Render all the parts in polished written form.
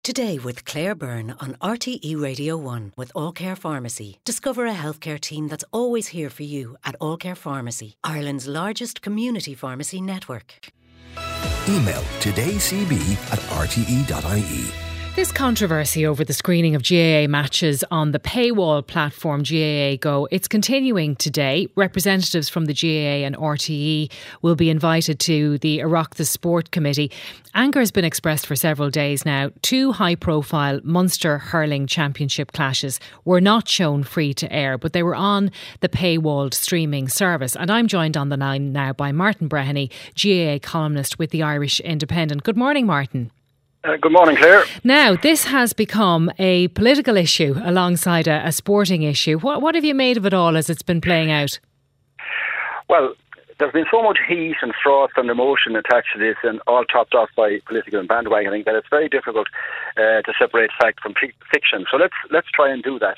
Today with Claire Byrne on RTE Radio 1 with All Care Pharmacy. Discover a healthcare team that's always here for you at All Care Pharmacy, Ireland's largest community pharmacy network. Email todaycb@rte.ie. This controversy over the screening of GAA matches on the paywall platform GAA Go, it's continuing today. Representatives from the GAA and RTE will be invited to the Oireachtas Sport Committee. Anger has been expressed for several days now. Two high-profile Munster Hurling Championship clashes were not shown free to air, but they were on the paywalled streaming service. And I'm joined on the line now by Martin Breheny, GAA columnist with the Irish Independent. Good morning, Martin. Good morning, Claire. Now, this has become a political issue alongside a sporting issue. What have you made of it all as it's been playing out? Well, there's been so much heat and froth and emotion attached to this, and all topped off by political and bandwagoning, that it's very difficult to separate fact from fiction. So let's try and do that.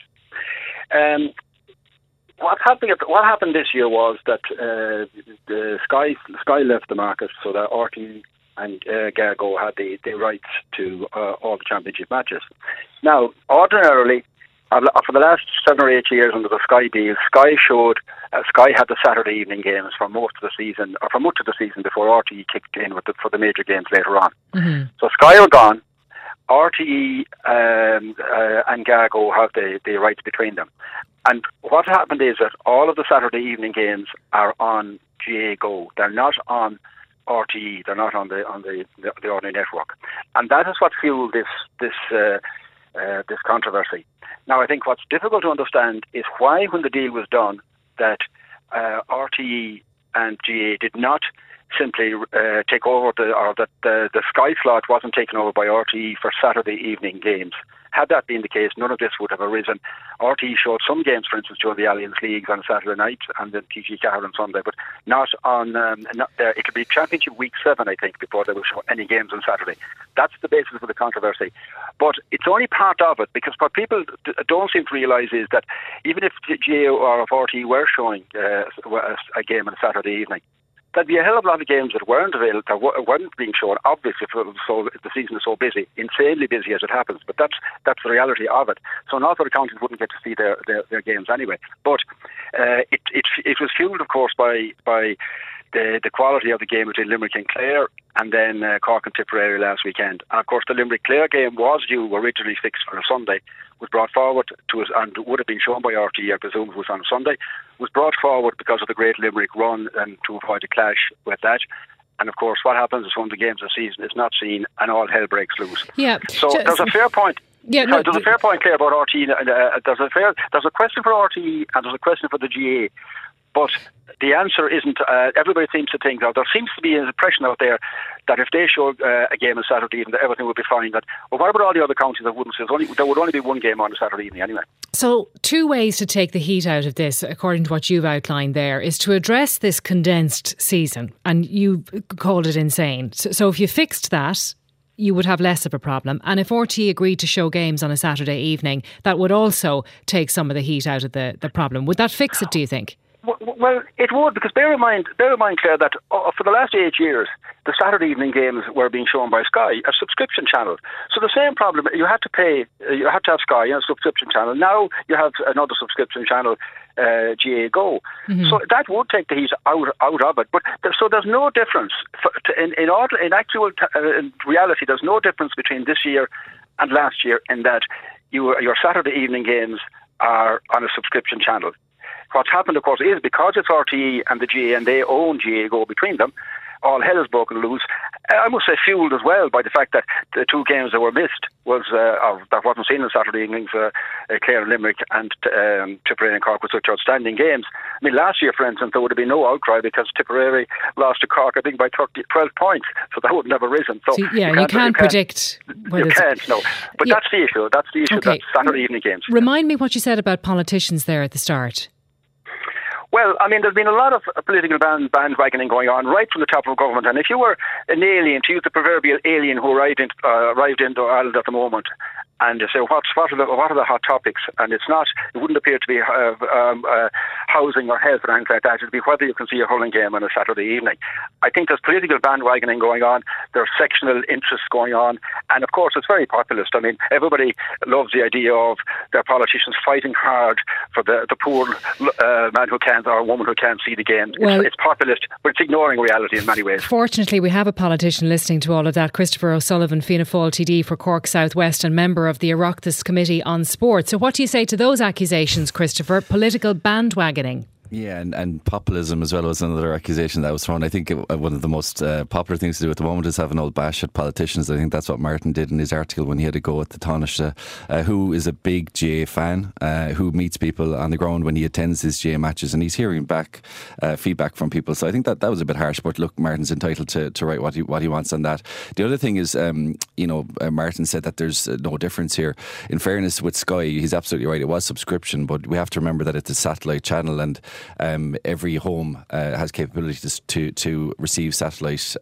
What happened this year was that the Sky left the market, so that RTE and Gargo had the rights to all the championship matches. Now, ordinarily, for the last 7 or 8 years under the Sky deal, Sky had the Saturday evening games for most of the season, or for much of the season before RTE kicked in for the major games later on. Mm-hmm. So Sky are gone. RTE and Gargo have the rights between them. And what happened is that all of the Saturday evening games are on GAA Go. They're not on RTE. They're not on the ordinary network, and that is what fueled this controversy. Now, I think what's difficult to understand is why, when the deal was done, that RTE and GAA did not simply take over, that the Sky slot wasn't taken over by RTE for Saturday evening games. Had that been the case, none of this would have arisen. RTE showed some games, for instance, during the Alliance Leagues on Saturday night, and then TG Cahir on Sunday, but not on. It'll be Championship Week 7, I think, before they will show any games on Saturday. That's the basis for the controversy. But it's only part of it, because what people don't seem to realise is that even if GAA or if RTE were showing a game on a Saturday evening, there'd be a hell of a lot of games that weren't available, that weren't being shown, obviously, if the season is so busy, insanely busy as it happens. But that's the reality of it. So an awful lot of counties wouldn't get to see their games anyway. But it was fuelled, of course, by the quality of the game between Limerick and Clare, and then Cork and Tipperary last weekend. And of course, the Limerick-Clare game was due, originally fixed for a Sunday, was brought forward to us, and would have been shown by RTE, I presume it was on a Sunday, was brought forward because of the great Limerick run and to avoid a clash with that. And of course, what happens is when the games of the season is not seen and all hell breaks loose. Yeah. So there's a fair point. Yeah, there's a fair point, Claire, about RTE. There's a question for RTE and there's a question for the GAA. But the answer isn't, everybody seems to think, there seems to be an impression out there that if they show a game on Saturday evening, that everything would be fine. What about all the other counties that wouldn't? There would only be one game on a Saturday evening anyway. So, two ways to take the heat out of this, according to what you've outlined there, is to address this condensed season, and you called it insane. So if you fixed that, you would have less of a problem. And if RTE agreed to show games on a Saturday evening, that would also take some of the heat out of the problem. Would that fix it, do you think? Well, it would, because bear in mind, Claire, that for the last 8 years, the Saturday evening games were being shown by Sky, a subscription channel. So the same problem, you had to pay, you had to have Sky, a subscription channel. Now you have another subscription channel, GAA Go. Mm-hmm. So that would take the heat out of it. But so there's no difference in reality. There's no difference between this year and last year in that your Saturday evening games are on a subscription channel. What's happened, of course, is because it's RTE and the GAA and they own GAA Go between them, all hell has broken loose. I must say fuelled as well by the fact that the two games that were missed that wasn't seen on Saturday evenings, Clare and Limerick and Tipperary and Cork were such outstanding games. I mean, last year, for instance, there would have been no outcry because Tipperary lost to Cork, I think, by 12 points. So that would never have arisen. So you can't predict. You can't, no. But that's the issue. That's the issue. Okay. That's Saturday evening games. Remind me what you said about politicians there at the start. Well, I mean, there's been a lot of political bandwagoning going on right from the top of government. And if you were an alien, to use the proverbial alien who arrived into Ireland at the moment, and they say, what are the hot topics? And it wouldn't appear to be housing or health or anything like that. It would be whether you can see a hurling game on a Saturday evening. I think there's political bandwagoning going on, there's sectional interests going on, and of course it's very populist. I mean, everybody loves the idea of their politicians fighting hard for the poor man who can't, or woman who can't see the game. It's populist, but it's ignoring reality in many ways. Fortunately, we have a politician listening to all of that, Christopher O'Sullivan, Fianna Fáil TD for Cork South West and member of the Oireachtas Committee on Sport. So what do you say to those accusations, Christopher? Political bandwagoning? Yeah, and populism as well was another accusation that was thrown. I think one of the most popular things to do at the moment is have an old bash at politicians. I think that's what Martin did in his article when he had to go at the Taoiseach, who is a big GAA fan, who meets people on the ground when he attends his GAA matches, and he's hearing back feedback from people. So I think that was a bit harsh, but look, Martin's entitled to write what he wants on that. The other thing is, Martin said that there's no difference here. In fairness, with Sky, he's absolutely right. It was subscription, but we have to remember that it's a satellite channel, and every home has capabilities to receive satellite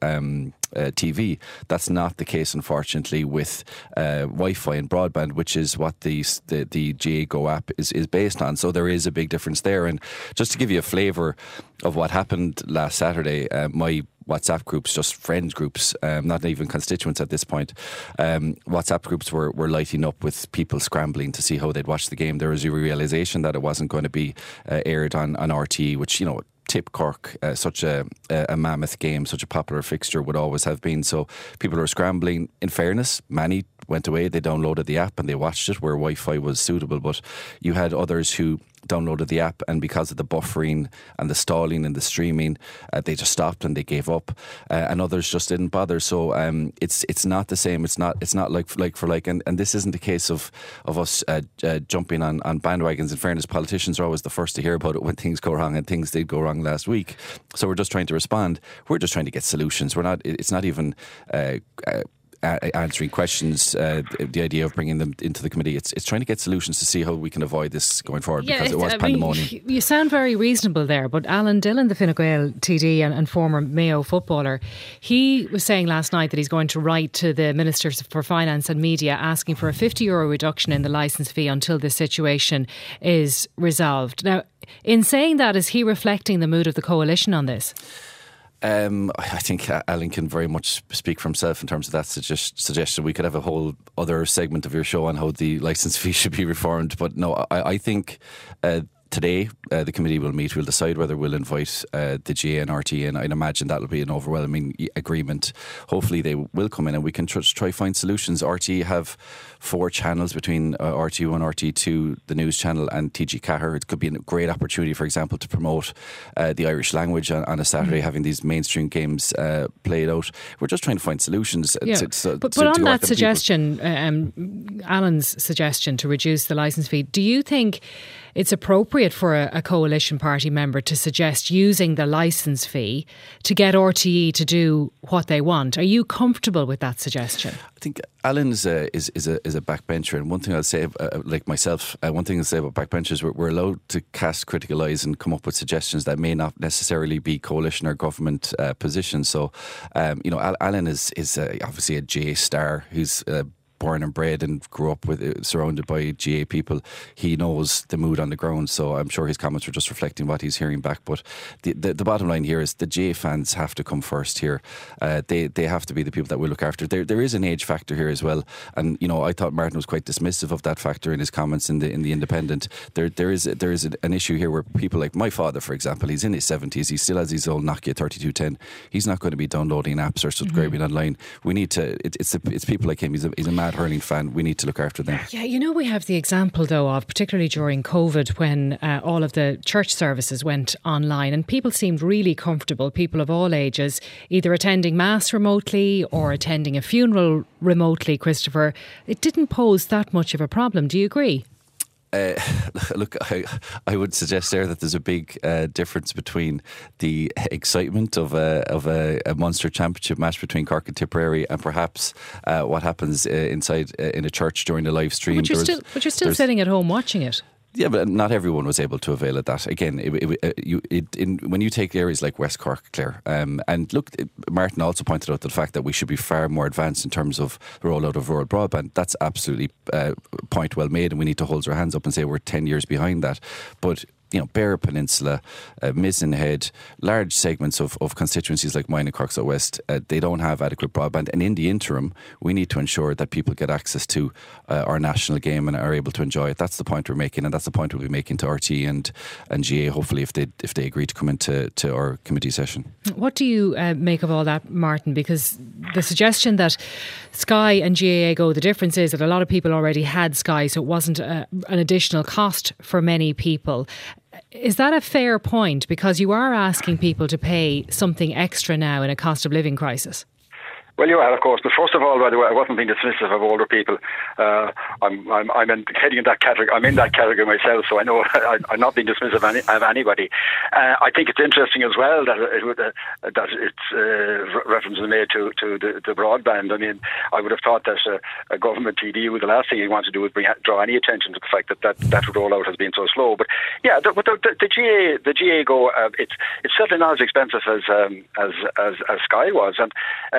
TV. That's not the case, unfortunately, with Wi-Fi and broadband, which is what the GAA Go app is based on. So there is a big difference there. And just to give you a flavour of what happened last Saturday, my WhatsApp groups, just friends groups, not even constituents at this point, WhatsApp groups were lighting up with people scrambling to see how they'd watch the game. There was a realisation that it wasn't going to be aired on RTE, which, Tip Cork, such a mammoth game, such a popular fixture would always have been. So people are scrambling. In fairness, many went away, they downloaded the app and they watched it where Wi-Fi was suitable, but you had others who downloaded the app, and because of the buffering and the stalling and the streaming, they just stopped and they gave up, and others just didn't bother. So it's not the same. It's not like for like, and this isn't a case of us jumping on bandwagons. In fairness, politicians are always the first to hear about it when things go wrong, and things did go wrong last week. So we're just trying to respond. We're just trying to get solutions. It's not even answering questions, the idea of bringing them into the committee. It's trying to get solutions to see how we can avoid this going forward, because it was pandemonium. You sound very reasonable there, but Alan Dillon, the Fine Gael TD and former Mayo footballer, he was saying last night that he's going to write to the Ministers for Finance and Media asking for a €50 reduction in the licence fee until this situation is resolved. Now, in saying that, is he reflecting the mood of the coalition on this? I think Alan can very much speak for himself in terms of that suggestion. We could have a whole other segment of your show on how the licence fee should be reformed. But no, I think today the committee will meet. We'll decide whether we'll invite the GAA and RTE, and I'd imagine that'll be an overwhelming agreement. Hopefully they will come in and we can try find solutions. RTE have 4 channels between RTE1, RTE2, the news channel, and TG Cahir. It could be a great opportunity, for example, to promote the Irish language on a Saturday, having these mainstream games played out. We're just trying to find solutions. But on that suggestion, Alan's suggestion to reduce the licence fee, do you think it's appropriate for a coalition party member to suggest using the licence fee to get RTE to do what they want? Are you comfortable with that suggestion? I think Alan is a backbencher, and one thing I'll say, like myself, one thing I'll say about backbenchers, we're allowed to cast critical eyes and come up with suggestions that may not necessarily be coalition or government positions. So, Alan is obviously a GAA star who's born and bred and grew up surrounded by GAA people. He knows the mood on the ground, so I'm sure his comments were just reflecting what he's hearing back. But the bottom line here is the GAA fans have to come first here. They have to be the people that we look after. There is an age factor here as well, and I thought Martin was quite dismissive of that factor in his comments in the Independent. There is an issue here where people like my father, for example, he's in his 70s, he still has his old Nokia 3210. He's not going to be downloading apps or subscribing online. We need to. It's people like him. He's a mad hurling fan. We need to look after them. Yeah, we have the example though of, particularly during COVID, when all of the church services went online and people seemed really comfortable, people of all ages, either attending mass remotely or attending a funeral remotely. Christopher, it didn't pose that much of a problem. Do you agree? Look, I would suggest there that there's a big difference between the excitement of a Munster Championship match between Cork and Tipperary and perhaps what happens inside in a church during the live stream. But you're still sitting at home watching it. Yeah, but not everyone was able to avail of that. Again, when you take areas like West Cork, Claire, and look, Martin also pointed out the fact that we should be far more advanced in terms of the rollout of rural broadband. That's absolutely a point well made, and we need to hold our hands up and say we're 10 years behind that. But Beara Peninsula, Mizenhead, large segments of constituencies like mine in Cork South West, they don't have adequate broadband. And in the interim, we need to ensure that people get access to our national game and are able to enjoy it. That's the point we're making, and that's the point we'll be making to RTE and GA, hopefully, if they agree to come into our committee session. What do you make of all that, Martin? Because the suggestion that Sky and GAA Go, the difference is that a lot of people already had Sky, so it wasn't an additional cost for many people. Is that a fair point? Because you are asking people to pay something extra now in a cost of living crisis. Well, you are, of course. But first of all, by the way, I wasn't being dismissive of older people. I'm heading in that category. I'm in that category myself, so I know I'm not being dismissive of anybody. I think it's interesting as well that it's reference is made to the broadband. I mean, I would have thought that a government TD, the last thing you want to do is draw any attention to the fact that rollout has been so slow. But yeah, the GA Go, it's certainly not as expensive as Sky was, and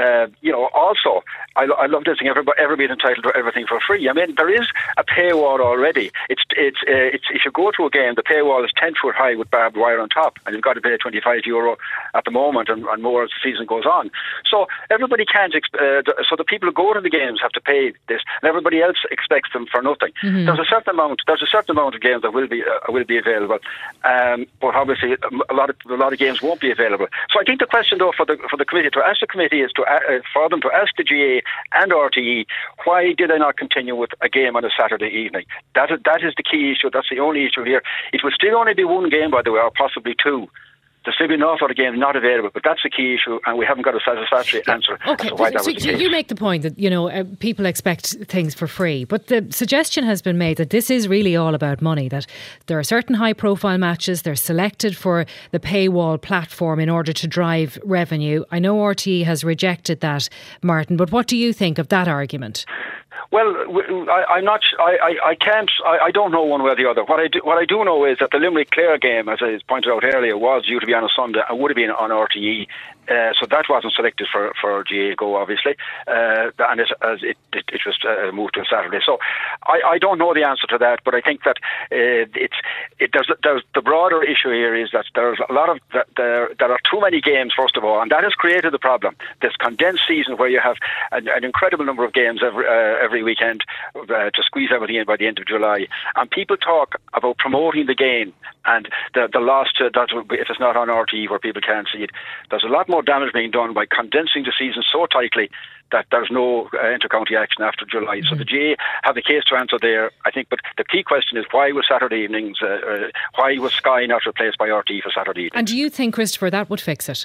also, I love this thing. Everybody's entitled to everything for free. I mean, there is a paywall already. It's if you go to a game, the paywall is 10 foot high with barbed wire on top, and you've got to pay €25 at the moment, and more as the season goes on. So everybody can't. So the people who go to the games have to pay this, and everybody else expects them for nothing. Mm-hmm. There's a certain amount of games that will be available, but obviously a lot of games won't be available. So I think the question, though, for the committee to ask the committee is for them to ask the GA and RTE, why did I not continue with a game on a Saturday evening? That is the key issue. That's the only issue here. It will still only be one game, by the way, or possibly two. There's still be an awful lot of games not available, but that's the key issue, and we haven't got a satisfactory answer as to why that was the case. You make the point that people expect things for free, but the suggestion has been made that this is really all about money, that there are certain high-profile matches, they're selected for the paywall platform in order to drive revenue. I know RTE has rejected that, Martin, but what do you think of that argument? Well, I'm not. I can't. I don't know one way or the other. What I do know is that the Limerick Clare game, as I pointed out earlier, was due to be on a Sunday and would have been on RTE. So that wasn't selected for GA Go, obviously, and it was moved to a Saturday. So I don't know the answer to that, but I think that there's the broader issue here is that there's a lot of there are too many games, first of all, and that has created the problem. This condensed season where you have an incredible number of games every weekend to squeeze everything in by the end of July, and people talk about promoting the game and the loss to that if it's not on RTE where people can't see it. There's a lot more damage being done by condensing the season so tightly that there's no inter-county action after July. Mm-hmm. So the GA have the case to answer there, I think. But the key question is, why was Saturday evenings, why was Sky not replaced by RTE for Saturday evenings? And do you think, Christopher, that would fix it?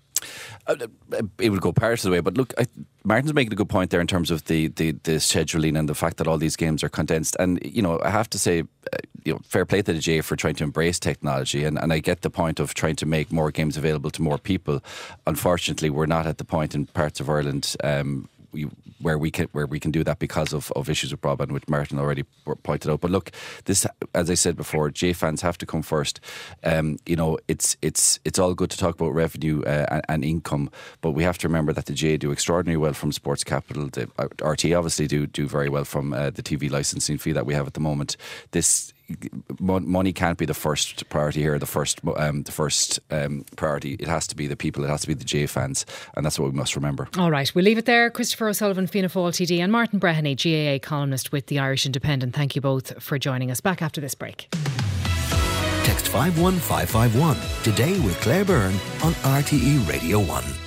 It would go part of the way, but look, Martin's making a good point there in terms of the scheduling and the fact that all these games are condensed. And I have to say, fair play to the GA for trying to embrace technology, and I get the point of trying to make more games available to more people. Unfortunately, we're not at the point in parts of Ireland where we can do that because of issues with broadband, which Martin already pointed out. But look, this, as I said before, GA fans have to come first. It's all good to talk about revenue and income, but we have to remember that the GA do extraordinarily well from sports capital. The RTE obviously do very well from the TV licensing fee that we have at the moment. This money can't be the first priority here. The first priority, it has to be the people. It has to be the GA fans, and that's what we must remember. All right, we'll leave it there. Christopher O'Sullivan, Fianna Fáil TD, and Martin Breheny, GAA columnist with the Irish Independent. Thank you both for joining us. Back after this break. Text 51551 today with Claire Byrne on RTE Radio 1.